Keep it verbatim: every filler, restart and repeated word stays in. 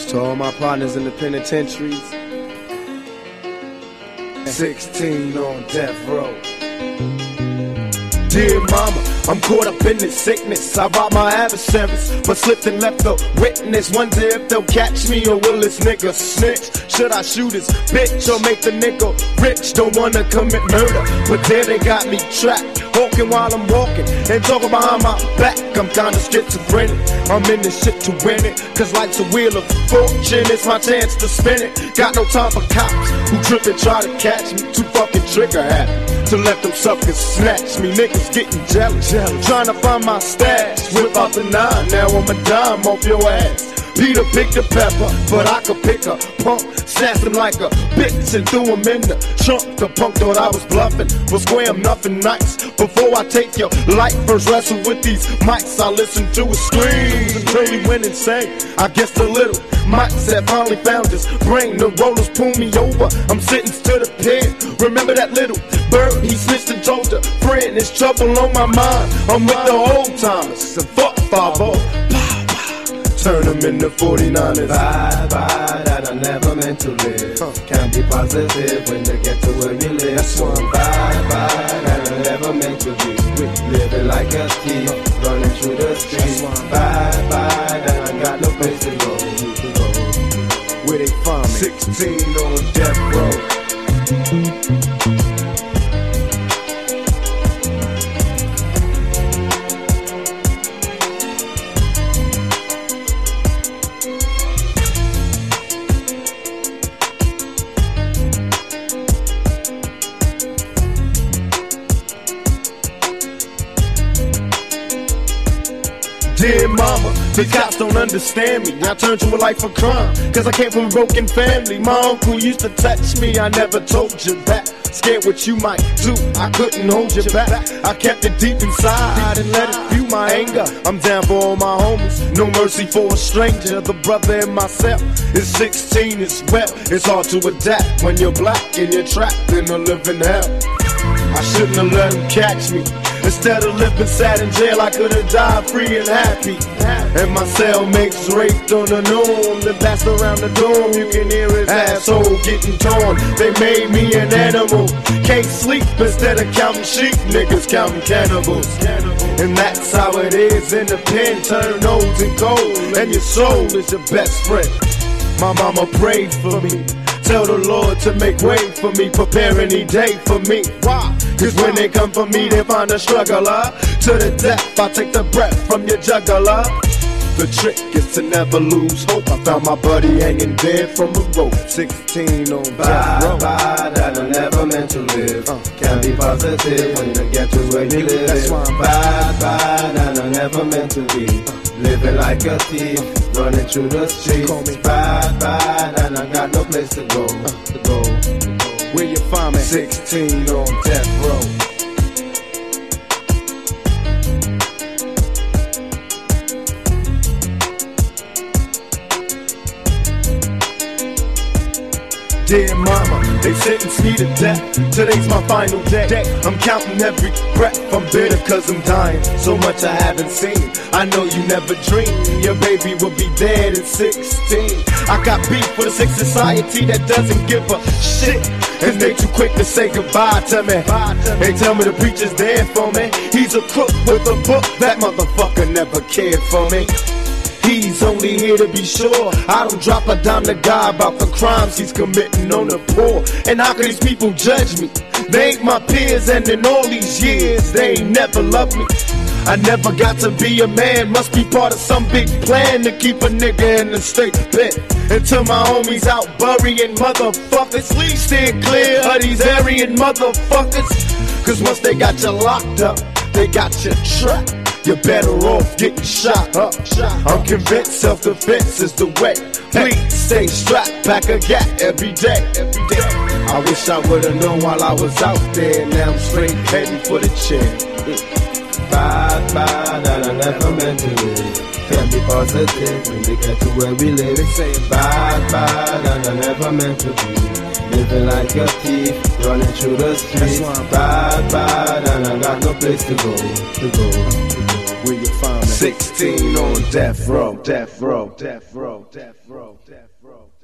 To all my partners in the penitentiaries, sixteen on death row. Dear mama, I'm caught up in this sickness. I robbed my adversaries, but slipped and left a witness. Wonder if they'll catch me or will this nigga snitch? Should I shoot his bitch or make the nigga rich? Don't wanna commit murder, but there they got me trapped. Walking while I'm walking and talking behind my back. I'm kinda schizophrenic. I'm in this shit to win it, cause life's a wheel of fortune. It's my chance to spin it. Got no time for cops who trip and try to catch me. Too fucking trigger happy to let them suckers snatch me. Niggas getting jealous, jealous. Trying to find my stash. Whip out the nine, now I'm a dime off your ass. Peter picked the pepper, but I could pick a punk. Snatched him like a bitch and threw him in the trunk. The punk thought I was bluffing, but square him nothing nice. Before I take your life, first wrestle with these mics. I listen to his screams and really went insane. I guess the little mics that finally found his brain. The rollers pull me over, I'm sitting to the pen. Remember that little bird, he snitched and told a friend. There's trouble on my mind, I'm with the old timers. And fuck five oh. Turn them into forty-niners. Bye bye, that I never meant to live. Huh. Can't be positive when they get to where you live. That's one. Bye bye, that I never meant to be. Living like a thief, running through the streets. Bye bye, that I got no place to go. Where they find me? sixteen on death row. Dear mama, the cops don't understand me. I turned to a life of crime, cause I came from a broken family. My uncle used to touch me, I never told you that. Scared what you might do, I couldn't hold you back. I kept it deep inside and let it fuel my anger. I'm down for all my homies, no mercy for a stranger. The brother in myself is sixteen as well. It's hard to adapt when you're black and you're trapped in a living hell. I shouldn't have let him catch me. Instead of living sad in jail, I could have died free and happy. And my cellmates raped on the norm. Then passed around the dorm, you can hear his asshole getting torn. They made me an animal. Can't sleep instead of counting sheep. Niggas counting cannibals. And that's how it is in the pen. Turn old and cold, and your soul is your best friend. My mama prayed for me. Tell the Lord to make way for me, prepare any day for me. Why? Cause when they come for me, they find a struggler. To the death, I take the breath from your juggler. The trick is to never lose hope. I found my buddy hanging dead from a rope. sixteen on death row. Bye bye, that I never meant to live. uh, Can't be positive when they get to where you live. That's why I'm bye bye, that I never meant to be. Living like a thief, running through the streets. Bye bye, that I got no place to go. uh, To go. Where you find me? sixteen on death row. Dear mama, they sentenced me to death. Today's my final day. I'm counting every breath. I'm bitter cause I'm dying. So much I haven't seen. I know you never dreamed your baby would be dead at sixteen. I got beef with a sick society that doesn't give a shit. And they too quick to say goodbye to me. They tell me the preacher's there for me. He's a crook with a book. That motherfucker never cared for me. He's only here to be sure I don't drop a dime to God about the crimes he's committing on the poor. And how can these people judge me? They ain't my peers, and in all these years they ain't never loved me. I never got to be a man, must be part of some big plan to keep a nigga in the state pit. Until my homies out burying motherfuckers, steer clear of these Aryan motherfuckers. Cause once they got you locked up, they got you trapped. You're better off getting shot up. I'm convinced self-defense is the way. Please stay strapped, pack a gat every day. Every day. I wish I would've known while I was out there. Now I'm straight heading for the chair. Bye bye, that I never meant to live. Can't be positive when we get to where we live. They say bye bye, that I never meant to be. Living like a thief, running through the streets. Bye bye, that I got no place to go. To go. Where you find me? sixteen on death row, death row, death row, death row, death row, death row.